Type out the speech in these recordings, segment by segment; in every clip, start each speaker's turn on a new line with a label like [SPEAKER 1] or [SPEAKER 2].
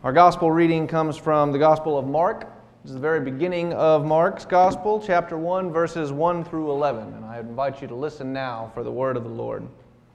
[SPEAKER 1] Our gospel reading comes from the Gospel of Mark. This is the very beginning of Mark's Gospel, chapter 1, verses 1 through 11. And I invite you to listen now for the word of the Lord.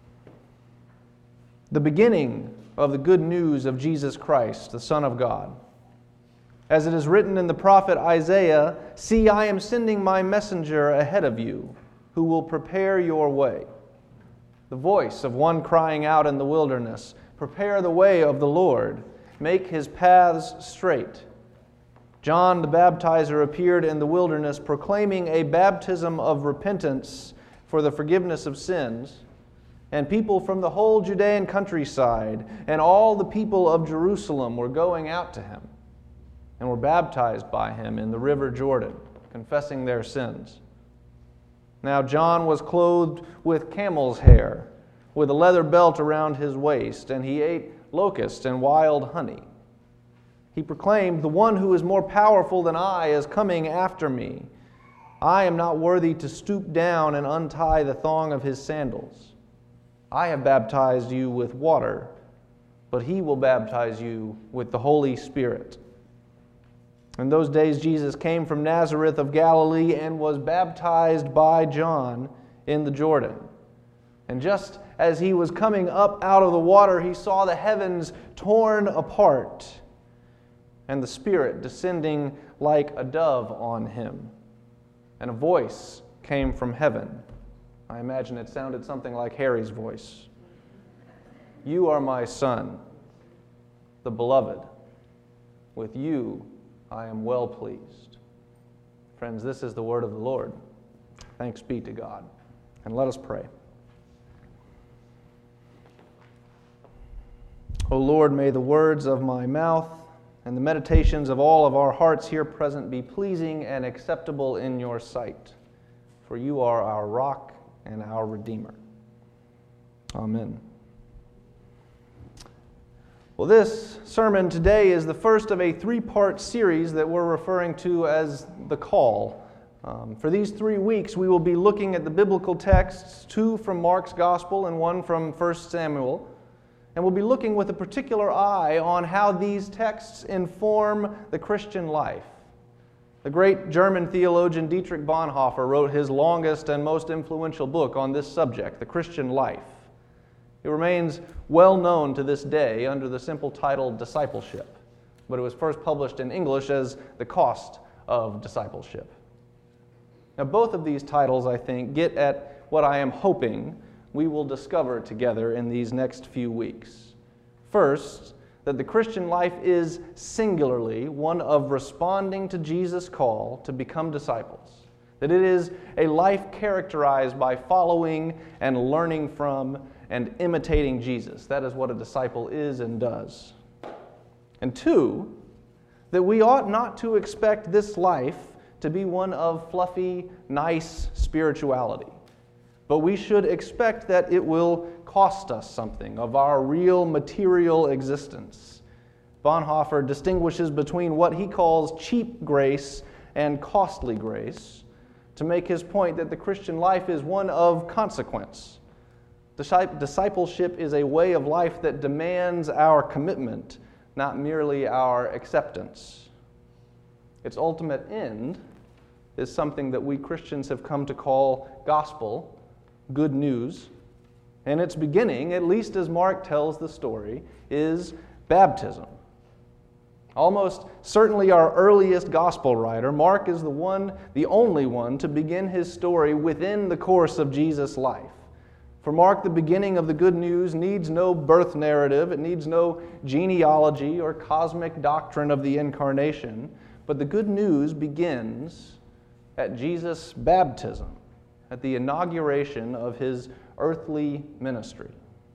[SPEAKER 1] The beginning of the good news of Jesus Christ, the Son of God. As it is written in the prophet Isaiah, "See, I am sending my messenger ahead of you, who will prepare your way." The voice of one crying out in the wilderness, "Prepare the way of the Lord. Make his paths straight." John the Baptizer appeared in the wilderness proclaiming a baptism of repentance for the forgiveness of sins, and people from the whole Judean countryside and all the people of Jerusalem were going out to him and were baptized by him in the river Jordan, confessing their sins. Now John was clothed with camel's hair, with a leather belt around his waist, and he ate locusts and wild honey. He proclaimed, "The one who is more powerful than I is coming after me. I am not worthy to stoop down and untie the thong of his sandals. I have baptized you with water, but he will baptize you with the Holy Spirit." In those days Jesus came from Nazareth of Galilee and was baptized by John in the Jordan. And just as he was coming up out of the water, he saw the heavens torn apart and the Spirit descending like a dove on him. And a voice came from heaven. I imagine it sounded something like Harry's voice. "You are my Son, the beloved. With you I am well pleased." Friends, this is the word of the Lord. Thanks be to God. And let us pray. O Lord, may the words of my mouth and the meditations of all of our hearts here present be pleasing and acceptable in your sight, for you are our rock and our Redeemer. Amen. Well, this sermon today is the first of a three-part series that we're referring to as The Call. For these 3 weeks, we will be looking at the biblical texts, 2 from Mark's Gospel and 1 from 1 Samuel. And we'll be looking with a particular eye on how these texts inform the Christian life. The great German theologian Dietrich Bonhoeffer wrote his longest and most influential book on this subject, The Christian Life. It remains well known to this day under the simple title Discipleship, but it was first published in English as The Cost of Discipleship. Now, both of these titles, I think, get at what I am hoping we will discover together in these next few weeks. First, that the Christian life is singularly one of responding to Jesus' call to become disciples. That it is a life characterized by following and learning from and imitating Jesus. That is what a disciple is and does. And 2, that we ought not to expect this life to be one of fluffy, nice spirituality. But we should expect that it will cost us something of our real material existence. Bonhoeffer distinguishes between what he calls cheap grace and costly grace to make his point that the Christian life is one of consequence. Discipleship is a way of life that demands our commitment, not merely our acceptance. Its ultimate end is something that we Christians have come to call gospel, good news, and its beginning, at least as Mark tells the story, is baptism. Almost certainly our earliest gospel writer, Mark is the only one to begin his story within the course of Jesus' life. For Mark, the beginning of the good news needs no birth narrative, it needs no genealogy or cosmic doctrine of the incarnation, but the good news begins at Jesus' baptism, at the inauguration of his earthly ministry.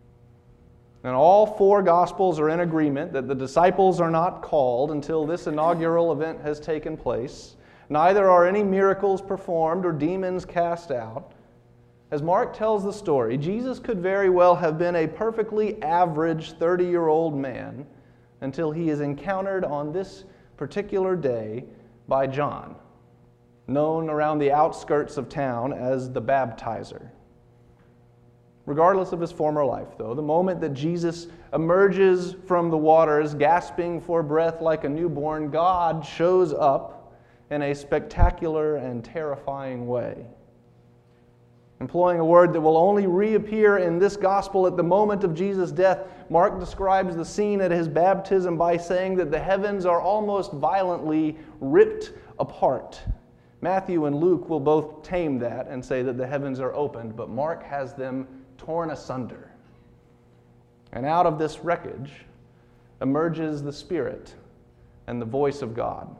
[SPEAKER 1] And all 4 Gospels are in agreement that the disciples are not called until this inaugural event has taken place. Neither are any miracles performed or demons cast out. As Mark tells the story, Jesus could very well have been a perfectly average 30-year-old man until he is encountered on this particular day by John, known around the outskirts of town as the Baptizer. Regardless of his former life, though, the moment that Jesus emerges from the waters, gasping for breath like a newborn, God shows up in a spectacular and terrifying way. Employing a word that will only reappear in this gospel at the moment of Jesus' death, Mark describes the scene at his baptism by saying that the heavens are almost violently ripped apart. Matthew and Luke will both tame that and say that the heavens are opened, but Mark has them torn asunder. And out of this wreckage emerges the Spirit and the voice of God.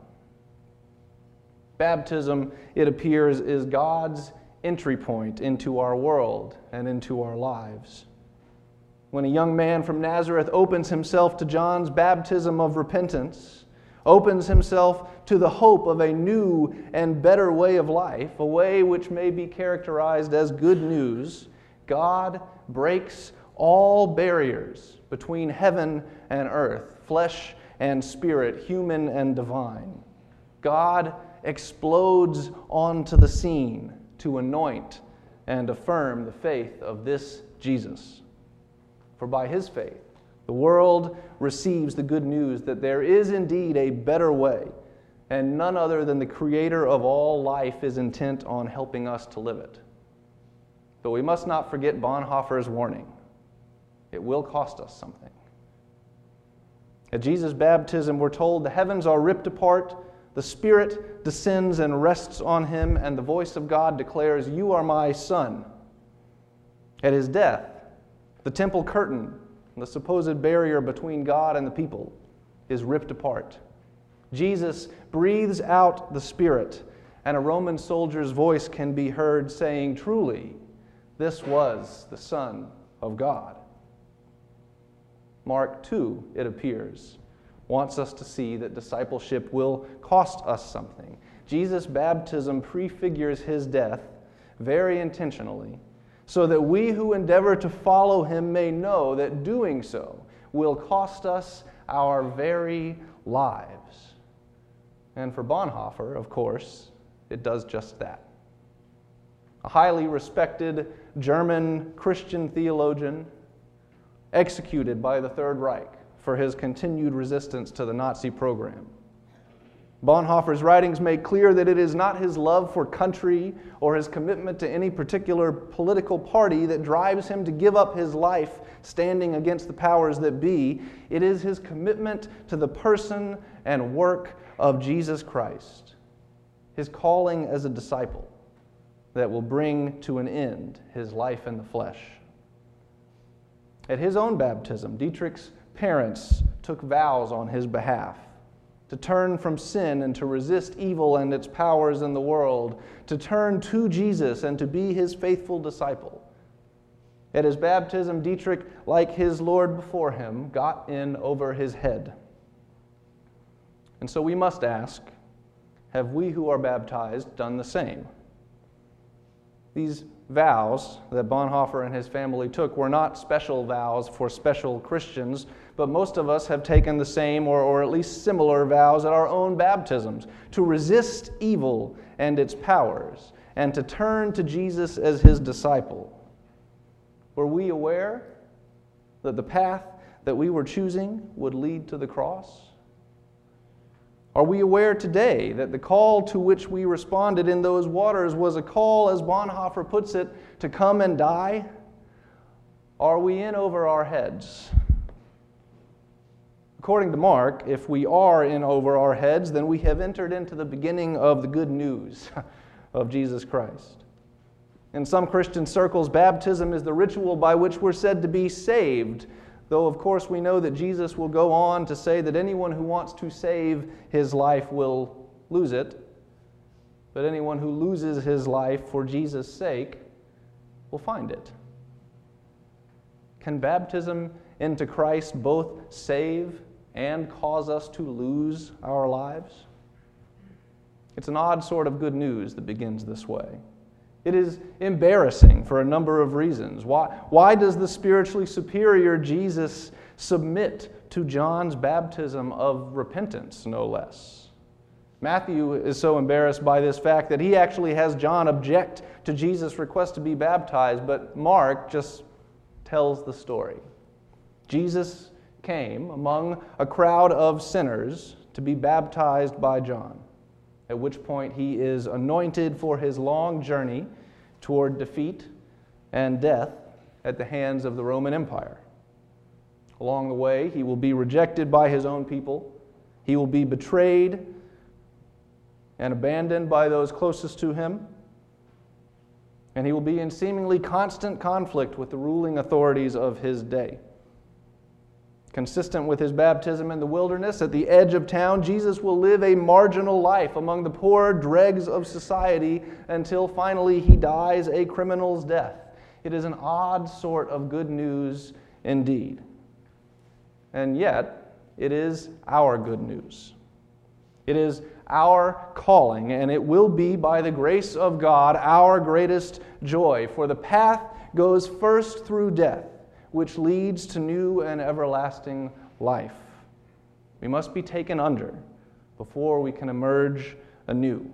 [SPEAKER 1] Baptism, it appears, is God's entry point into our world and into our lives. When a young man from Nazareth opens himself to John's baptism of repentance, opens himself to the hope of a new and better way of life, a way which may be characterized as good news, God breaks all barriers between heaven and earth, flesh and spirit, human and divine. God explodes onto the scene to anoint and affirm the faith of this Jesus. For by his faith, the world receives the good news that there is indeed a better way, and none other than the Creator of all life is intent on helping us to live it. But we must not forget Bonhoeffer's warning. It will cost us something. At Jesus' baptism, we're told the heavens are ripped apart, the Spirit descends and rests on him, and the voice of God declares, "You are my Son." At his death, the temple curtain, the supposed barrier between God and the people, is ripped apart. Jesus breathes out the Spirit, and a Roman soldier's voice can be heard saying, "Truly, this was the Son of God." Mark 2, it appears, wants us to see that discipleship will cost us something. Jesus' baptism prefigures his death very intentionally, so that we who endeavor to follow him may know that doing so will cost us our very lives. And for Bonhoeffer, of course, it does just that. A highly respected German Christian theologian, executed by the Third Reich for his continued resistance to the Nazi program. Bonhoeffer's writings make clear that it is not his love for country or his commitment to any particular political party that drives him to give up his life standing against the powers that be. It is his commitment to the person and work of Jesus Christ, his calling as a disciple, that will bring to an end his life in the flesh. At his own baptism, Dietrich's parents took vows on his behalf to turn from sin and to resist evil and its powers in the world, to turn to Jesus and to be his faithful disciple. At his baptism, Dietrich, like his Lord before him, got in over his head. And so we must ask, have we who are baptized done the same? These vows that Bonhoeffer and his family took were not special vows for special Christians, but most of us have taken the same or at least similar vows at our own baptisms, to resist evil and its powers, and to turn to Jesus as his disciple. Were we aware that the path that we were choosing would lead to the cross? Are we aware today that the call to which we responded in those waters was a call, as Bonhoeffer puts it, to come and die? Are we in over our heads? According to Mark, if we are in over our heads, then we have entered into the beginning of the good news of Jesus Christ. In some Christian circles, baptism is the ritual by which we're said to be saved, though of course we know that Jesus will go on to say that anyone who wants to save his life will lose it, but anyone who loses his life for Jesus' sake will find it. Can baptism into Christ both save and cause us to lose our lives? It's an odd sort of good news that begins this way. It is embarrassing for a number of reasons. Why does the spiritually superior Jesus submit to John's baptism of repentance, no less? Matthew is so embarrassed by this fact that he actually has John object to Jesus' request to be baptized, but Mark just tells the story. Jesus came among a crowd of sinners to be baptized by John, at which point he is anointed for his long journey toward defeat and death at the hands of the Roman Empire. Along the way, he will be rejected by his own people. He will be betrayed and abandoned by those closest to him. And he will be in seemingly constant conflict with the ruling authorities of his day. Consistent with his baptism in the wilderness at the edge of town, Jesus will live a marginal life among the poor dregs of society until finally he dies a criminal's death. It is an odd sort of good news indeed. And yet, it is our good news. It is our calling, and it will be, by the grace of God, our greatest joy. For the path goes first through death, which leads to new and everlasting life. We must be taken under before we can emerge anew.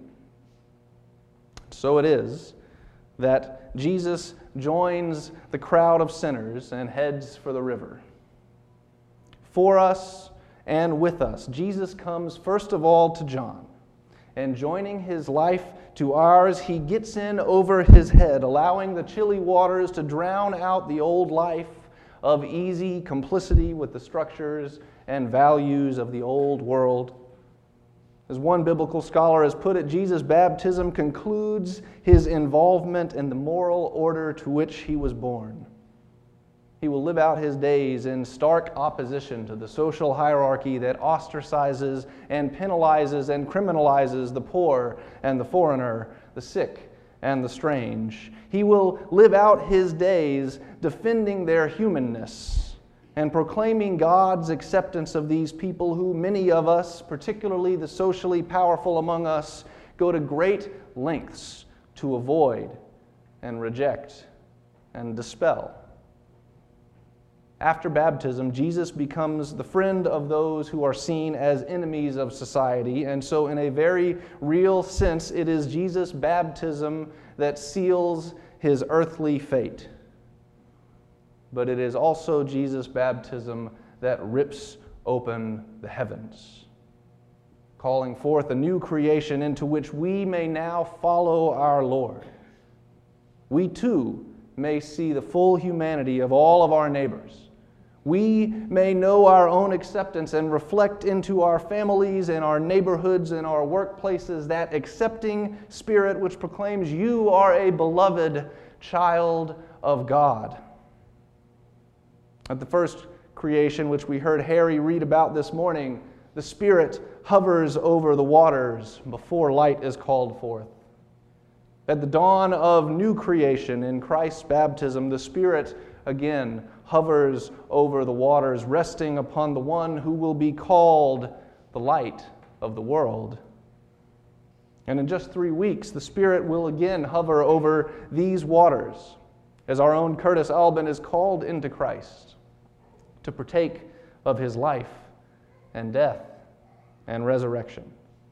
[SPEAKER 1] So it is that Jesus joins the crowd of sinners and heads for the river. For us and with us, Jesus comes first of all to John, and joining his life to ours, he gets in over his head, allowing the chilly waters to drown out the old life of easy complicity with the structures and values of the old world. As one biblical scholar has put it, Jesus' baptism concludes his involvement in the moral order to which he was born. He will live out his days in stark opposition to the social hierarchy that ostracizes and penalizes and criminalizes the poor and the foreigner, the sick and the strange. He will live out his days defending their humanness and proclaiming God's acceptance of these people who many of us, particularly the socially powerful among us, go to great lengths to avoid and reject and dispel. After baptism, Jesus becomes the friend of those who are seen as enemies of society, and so in a very real sense, it is Jesus' baptism that seals his earthly fate. But it is also Jesus' baptism that rips open the heavens, calling forth a new creation into which we may now follow our Lord. We too may see the full humanity of all of our neighbors. We may know our own acceptance and reflect into our families and our neighborhoods and our workplaces that accepting spirit which proclaims you are a beloved child of God. At the first creation, which we heard Harry read about this morning, the Spirit hovers over the waters before light is called forth. At the dawn of new creation in Christ's baptism, the Spirit again hovers over the waters, resting upon the one who will be called the light of the world. And in just 3 weeks, the Spirit will again hover over these waters as our own Curtis Albin is called into Christ to partake of his life and death and resurrection.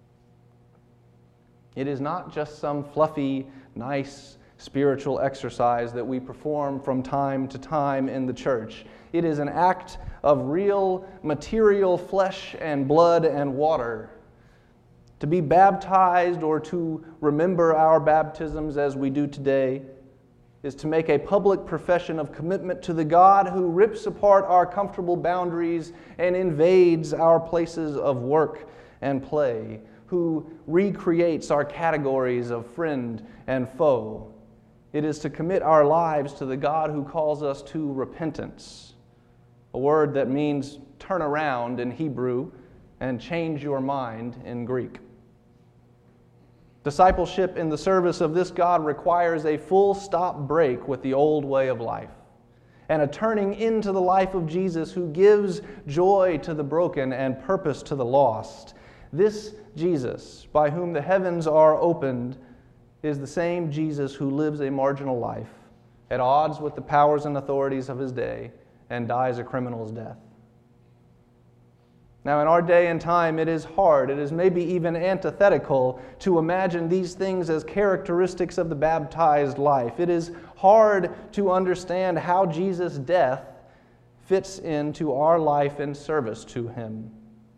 [SPEAKER 1] It is not just some fluffy, nice, spiritual exercise that we perform from time to time in the church. It is an act of real material flesh and blood and water. To be baptized or to remember our baptisms as we do today is to make a public profession of commitment to the God who rips apart our comfortable boundaries and invades our places of work and play, who recreates our categories of friend and foe. It is to commit our lives to the God who calls us to repentance, a word that means turn around in Hebrew and change your mind in Greek. Discipleship in the service of this God requires a full stop break with the old way of life and a turning into the life of Jesus who gives joy to the broken and purpose to the lost. This Jesus, by whom the heavens are opened, is the same Jesus who lives a marginal life, at odds with the powers and authorities of his day, and dies a criminal's death. Now, in our day and time, it is hard, it is maybe even antithetical to imagine these things as characteristics of the baptized life. It is hard to understand how Jesus' death fits into our life and service to Him.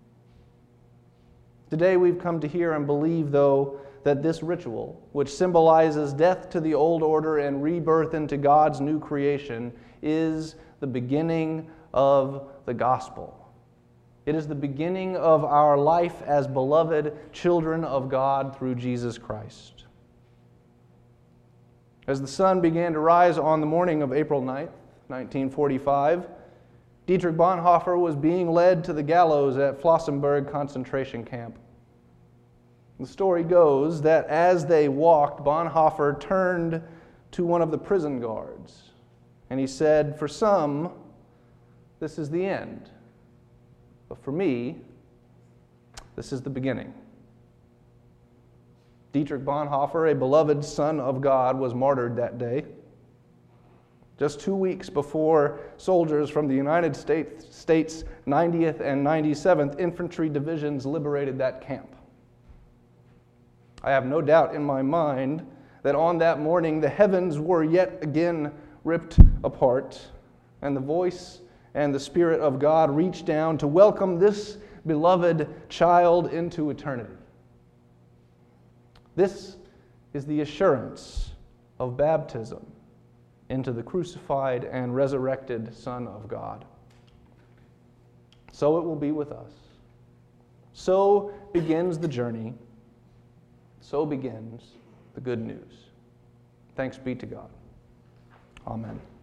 [SPEAKER 1] Today we've come to hear and believe, though, that this ritual, which symbolizes death to the old order and rebirth into God's new creation, is the beginning of the gospel. It is the beginning of our life as beloved children of God through Jesus Christ. As the sun began to rise on the morning of April 9th, 1945, Dietrich Bonhoeffer was being led to the gallows at Flossenbürg concentration camp. The story goes that as they walked, Bonhoeffer turned to one of the prison guards, and he said, "For some, this is the end. But for me, this is the beginning." Dietrich Bonhoeffer, a beloved son of God, was martyred that day, just 2 weeks before soldiers from the United States 90th and 97th Infantry Divisions liberated that camp. I have no doubt in my mind that on that morning the heavens were yet again ripped apart, and the voice and the Spirit of God reached down to welcome this beloved child into eternity. This is the assurance of baptism into the crucified and resurrected Son of God. So it will be with us. So begins the journey. So begins the good news. Thanks be to God. Amen.